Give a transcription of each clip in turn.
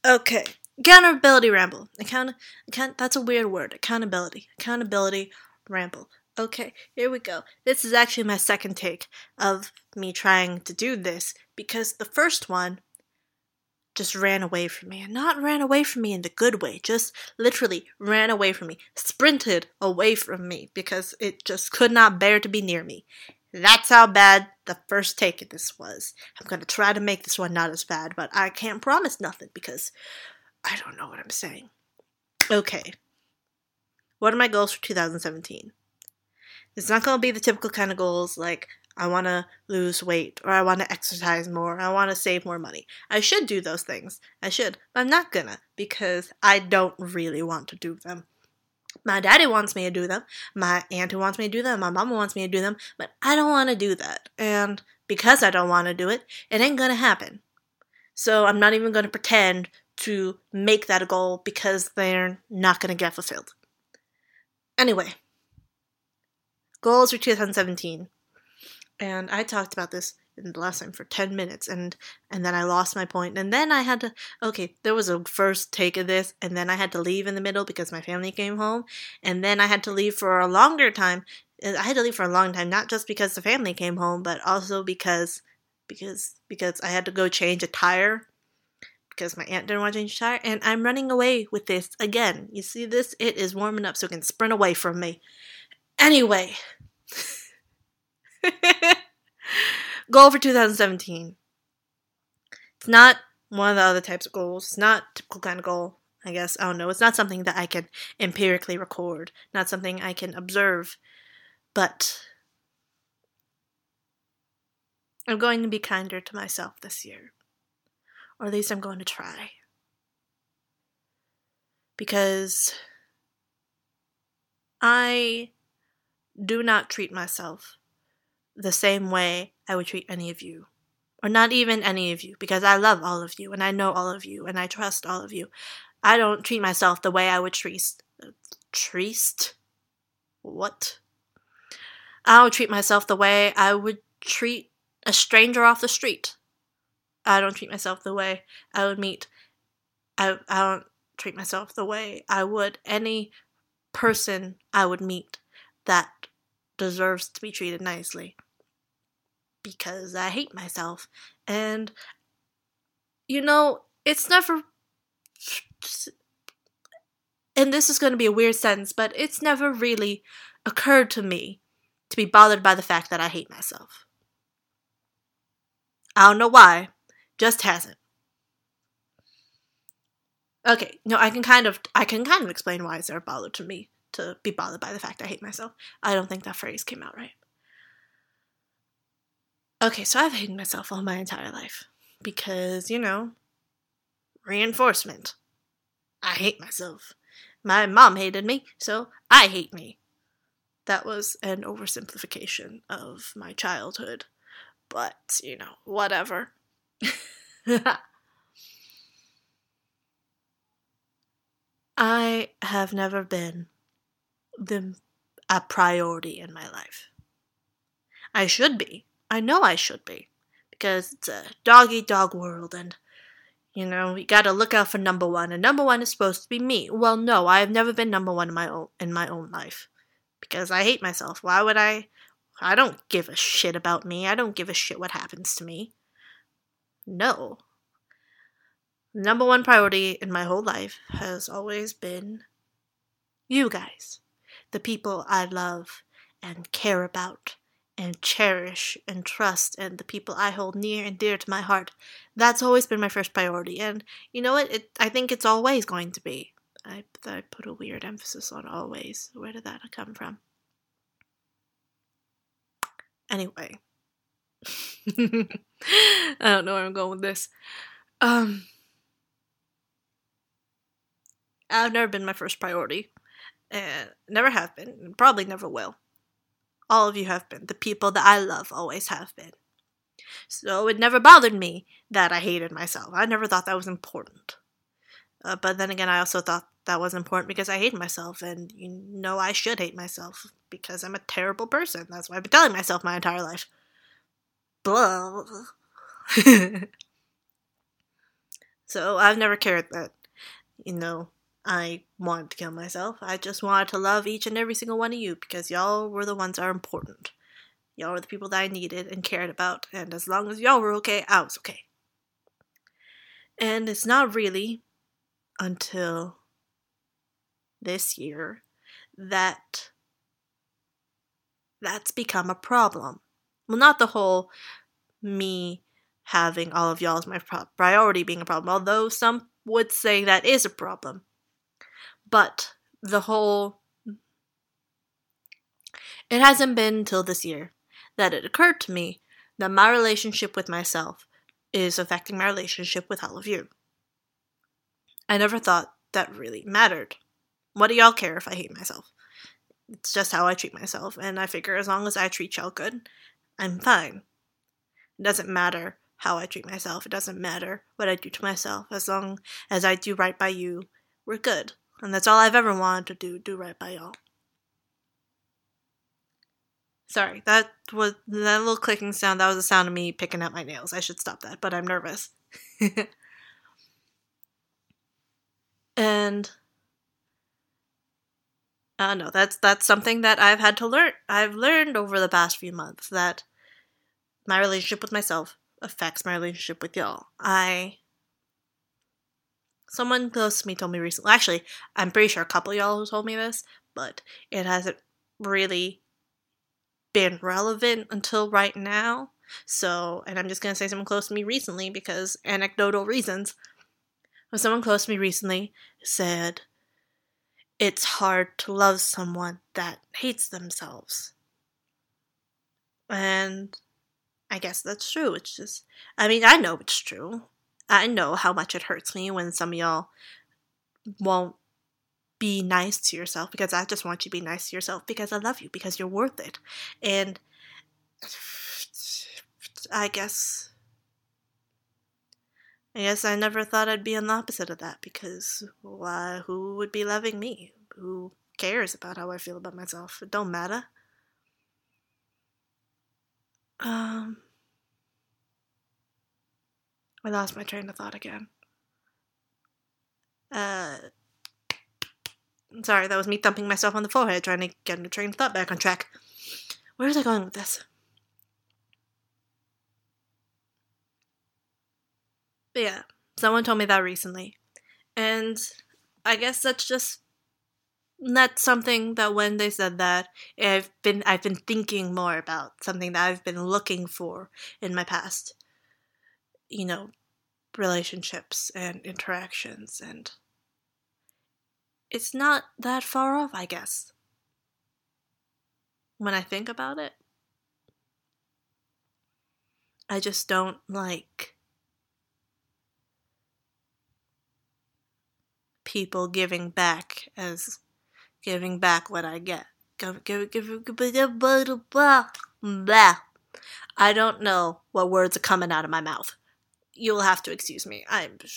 Okay. Accountability ramble. That's a weird word. Accountability ramble. Okay, here we go. This is actually my second take of me trying to do this because the first one just ran away from me. And not ran away from me in the good way, just literally ran away from me. Sprinted away from me because it just could not bear to be near me. That's how bad the first take of this was. I'm going to try to make this one not as bad, but I can't promise nothing because I don't know what I'm saying. Okay. What are my goals for 2017? It's not going to be the typical kind of goals like I want to lose weight or I want to exercise more, or I want to save more money. I should do those things. I should, but I'm not gonna because I don't really want to do them. My daddy wants me to do them. My auntie wants me to do them. My mama wants me to do them, but I don't want to do that. And because I don't want to do it, it ain't going to happen. So I'm not even going to pretend to make that a goal because they're not going to get fulfilled. Anyway, goals for 2017. And I talked about this in the last time for 10 minutes, and then I lost my point, and then I had to, there was a first take of this, and then I had to leave in the middle because my family came home, and then I had to leave for a longer time. I had to leave for a long time, not just because the family came home, but also because I had to go change a tire, because my aunt didn't want to change a tire, and I'm running away with this again. You see this? It is warming up so it can sprint away from me. Anyway. Goal for 2017. It's not one of the other types of goals. It's not a typical kind of goal, I guess. I don't know. It's not something that I can empirically record. Not something I can observe. But I'm going to be kinder to myself this year. Or at least I'm going to try. Because I do not treat myself the same way I would treat any of you. Or not even any of you, because I love all of you, and I know all of you, and I trust all of you. I don't treat myself the way I would treat... What? I don't treat myself the way I would treat a stranger off the street. I don't treat myself the way I would meet... I don't treat myself the way I would any person I would meet that deserves to be treated nicely. Because I hate myself. And, it's never... And this is going to be a weird sentence, but it's never really occurred to me to be bothered by the fact that I hate myself. I don't know why. Just hasn't. Okay, no, I can kind of explain why it's never bothered to me to be bothered by the fact I hate myself. I don't think that phrase came out right. Okay, so I've hated myself all my entire life. Because, reinforcement. I hate myself. My mom hated me, so I hate me. That was an oversimplification of my childhood. But, whatever. I have never been a priority in my life. I should be. I know I should be, because it's a dog-eat-dog world, and, you gotta look out for number one, and number one is supposed to be me. Well, no, I have never been number one in my own life, because I hate myself. Why would I don't give a shit about me. I don't give a shit what happens to me. No. Number one priority in my whole life has always been you guys, the people I love and care about and cherish and trust, and the people I hold near and dear to my heart. That's always been my first priority, and you know what? I think it's always going to be. I put a weird emphasis on always. Where did that come from? Anyway. I don't know where I'm going with this. I've never been my first priority. And never have been, and probably never will. All of you have been. The people that I love always have been. So it never bothered me that I hated myself. I never thought that was important. But then again, I also thought that was important because I hate myself. And I should hate myself because I'm a terrible person. That's what I've been telling myself my entire life. Blah. So I've never cared that, I wanted to kill myself. I just wanted to love each and every single one of you because y'all were the ones that are important. Y'all were the people that I needed and cared about, and as long as y'all were okay, I was okay. And it's not really until this year that that's become a problem. Well, not the whole me having all of y'all as my priority being a problem, although some would say that is a problem. But the whole... It hasn't been until this year that it occurred to me that my relationship with myself is affecting my relationship with all of you. I never thought that really mattered. What do y'all care if I hate myself? It's just how I treat myself, and I figure as long as I treat y'all good, I'm fine. It doesn't matter how I treat myself. It doesn't matter what I do to myself. As long as I do right by you, we're good. And that's all I've ever wanted to do right by y'all. Sorry, that little clicking sound. That was the sound of me picking at my nails. I should stop that, but I'm nervous. And no, that's something that I've had to learn. I've learned over the past few months that my relationship with myself affects my relationship with y'all. Someone close to me told me recently. Actually, I'm pretty sure a couple of y'all who told me this, but it hasn't really been relevant until right now. So, and I'm just gonna say someone close to me recently because anecdotal reasons. When someone close to me recently said, it's hard to love someone that hates themselves. And I guess that's true. It's just, I know it's true. I know how much it hurts me when some of y'all won't be nice to yourself because I just want you to be nice to yourself because I love you, because you're worth it. And I guess I never thought I'd be on the opposite of that because who would be loving me? Who cares about how I feel about myself? It don't matter. I lost my train of thought again. Sorry, that was me thumping myself on the forehead trying to get my train of thought back on track. Where was I going with this? But yeah, someone told me that recently. And I guess that's something that when they said that, I've been thinking more about, something that I've been looking for in my past, relationships and interactions, and it's not that far off, I guess. When I think about it, I just don't like people giving back what I get. I don't know what words are coming out of my mouth. You'll have to excuse me.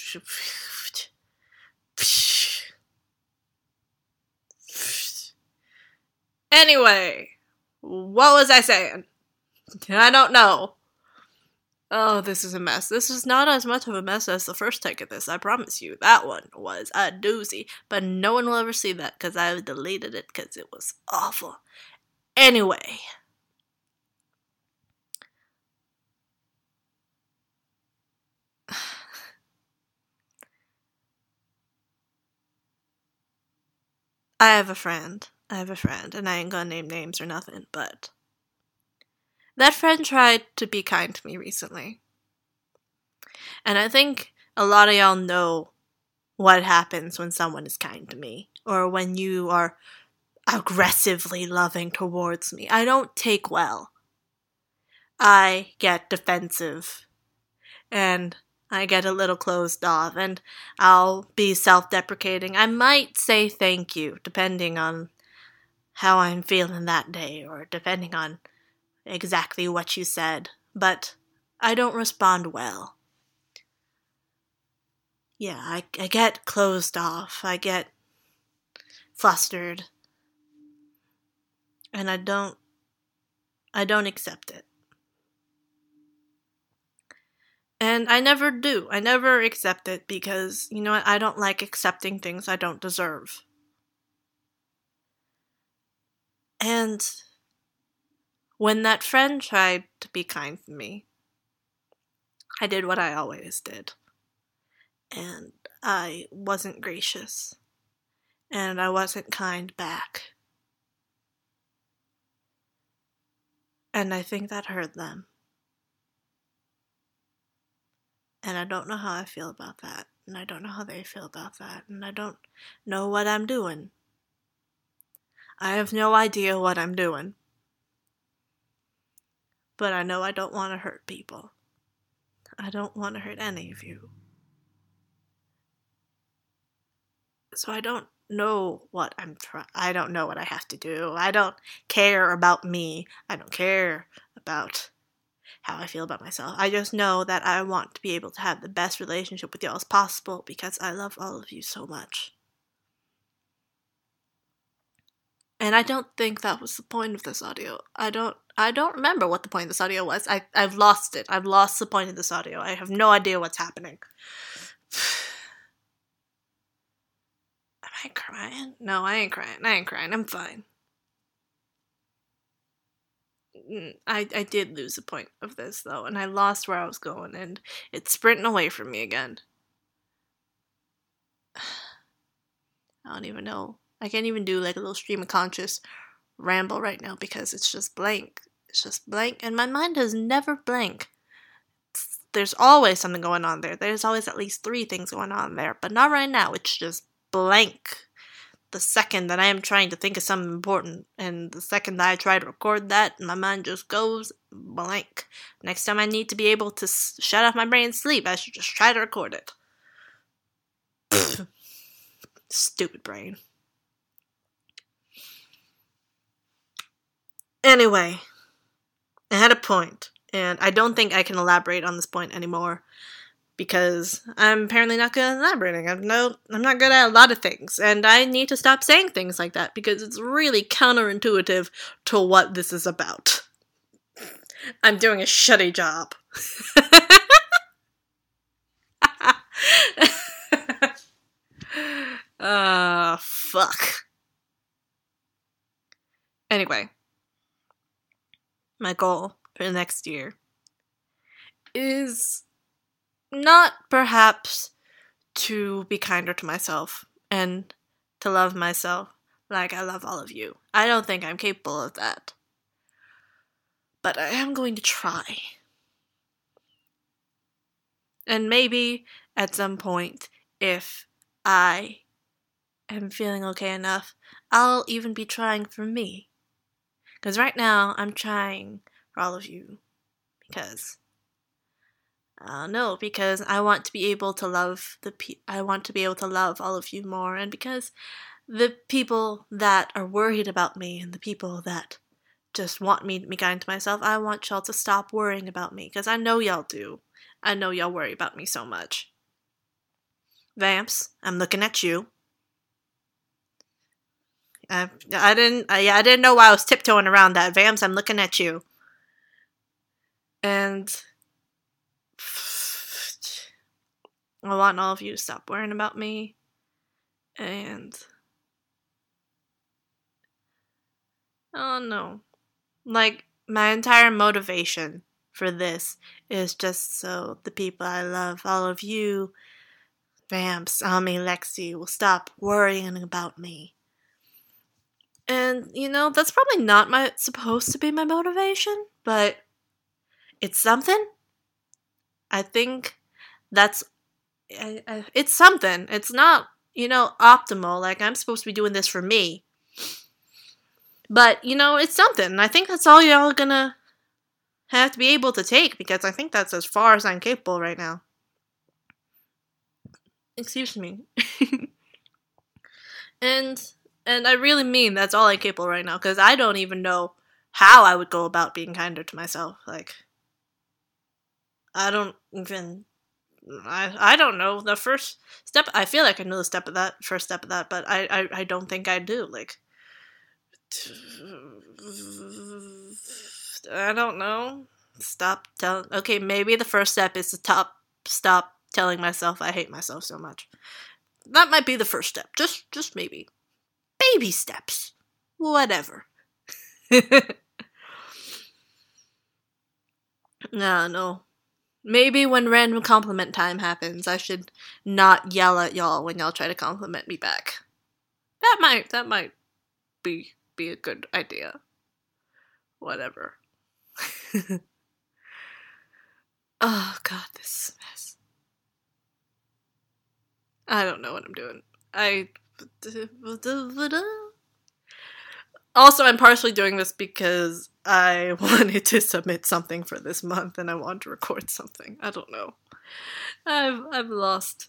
Anyway, what was I saying? I don't know. Oh, this is a mess. This is not as much of a mess as the first take of this, I promise you. That one was a doozy, but no one will ever see that because I deleted it because it was awful. Anyway. I have a friend, and I ain't gonna name names or nothing, but that friend tried to be kind to me recently. And I think a lot of y'all know what happens when someone is kind to me, or when you are aggressively loving towards me. I don't take well. I get defensive, and I get a little closed off, and I'll be self-deprecating. I might say thank you, depending on how I'm feeling that day, or depending on exactly what you said, but I don't respond well. Yeah, I get closed off, I get flustered, and I don't accept it. And I never do. I never accept it because, you know what, I don't like accepting things I don't deserve. And when that friend tried to be kind to me, I did what I always did. And I wasn't gracious. And I wasn't kind back. And I think that hurt them. And I don't know how I feel about that. And I don't know how they feel about that. And I don't know what I'm doing. I have no idea what I'm doing. But I know I don't want to hurt people. I don't want to hurt any of you. So I don't know what I don't know what I have to do. I don't care about me. I don't care about how I feel about myself. I just know that I want to be able to have the best relationship with y'all as possible because I love all of you so much. And I don't think that was the point of this audio. I don't remember what the point of this audio was. I've lost it. I've lost the point of this audio. I have no idea what's happening. Am I crying? No, I ain't crying. I'm fine. I did lose the point of this, though, and I lost where I was going, and it's sprinting away from me again. I don't even know. I can't even do like a little stream of conscious ramble right now because it's just blank. It's just blank, and my mind is never blank. There's always something going on there. There's always at least 3 things going on there, but not right now. It's just blank. The second that I am trying to think of something important, and the second that I try to record that, my mind just goes blank. Next time I need to be able to shut off my brain and sleep, I should just try to record it. Stupid brain. Anyway, I had a point, and I don't think I can elaborate on this point anymore. Because I'm apparently not good at elaborating. I'm not good at a lot of things. And I need to stop saying things like that because it's really counterintuitive to what this is about. I'm doing a shitty job. Fuck. Anyway. My goal for the next year is not perhaps to be kinder to myself and to love myself like I love all of you. I don't think I'm capable of that. But I am going to try. And maybe at some point, if I am feeling okay enough, I'll even be trying for me. Because right now, I'm trying for all of you. Because because I want to be able to love I want to be able to love all of you more, and because the people that are worried about me and the people that just want me to be kind to myself, I want y'all to stop worrying about me, because I know y'all do. I know y'all worry about me so much. Vamps, I'm looking at you. I didn't know why I was tiptoeing around that. Vamps, I'm looking at you. And I want all of you to stop worrying about me. And oh no. Like, my entire motivation for this is just so the people I love, all of you, Vamps, Ami, Lexi, will stop worrying about me. And, that's probably not supposed to be my motivation, but it's something. I think that's it's something. It's not, optimal. Like, I'm supposed to be doing this for me. But, it's something. I think that's all y'all gonna have to be able to take, because I think that's as far as I'm capable right now. Excuse me. And I really mean that's all I'm capable right now, because I don't even know how I would go about being kinder to myself. Like, I don't know. The first step, I feel like I know the first step of that, but I don't think I do. Like, I don't know. Okay, maybe the first step is to stop telling myself I hate myself so much. That might be the first step. Just maybe. Baby steps. Whatever. No. Maybe when random compliment time happens, I should not yell at y'all when y'all try to compliment me back. That might be a good idea. Whatever. Oh god, this mess. I don't know what I'm doing. Also, I'm partially doing this because I wanted to submit something for this month and I want to record something. I don't know. I've lost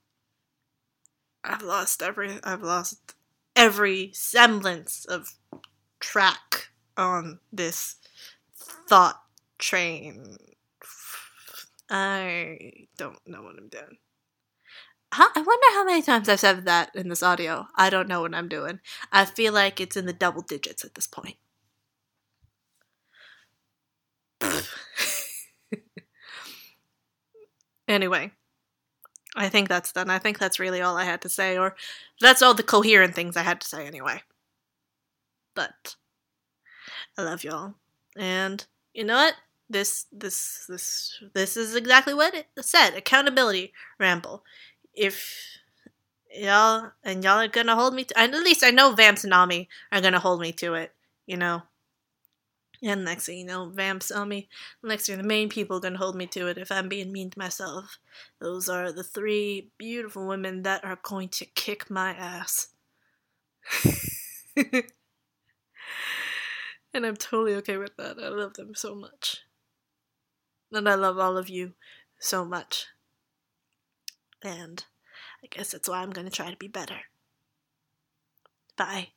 every semblance of track on this thought train. I don't know what I'm doing. I wonder how many times I've said that in this audio. I don't know what I'm doing. I feel like it's in the double digits at this point. Anyway, I think that's done. I think that's really all I had to say, or that's all the coherent things I had to say anyway. But I love y'all. And you know what? This is exactly what it said. Accountability ramble. If y'all are gonna hold me to, at least I know Vamps and Ami are gonna hold me to it, you know. And next thing you know, Vamps, Ami, next thing the main people are gonna hold me to it if I'm being mean to myself. Those are the 3 beautiful women that are going to kick my ass. And I'm totally okay with that. I love them so much. And I love all of you so much. And I guess that's why I'm going to try to be better. Bye.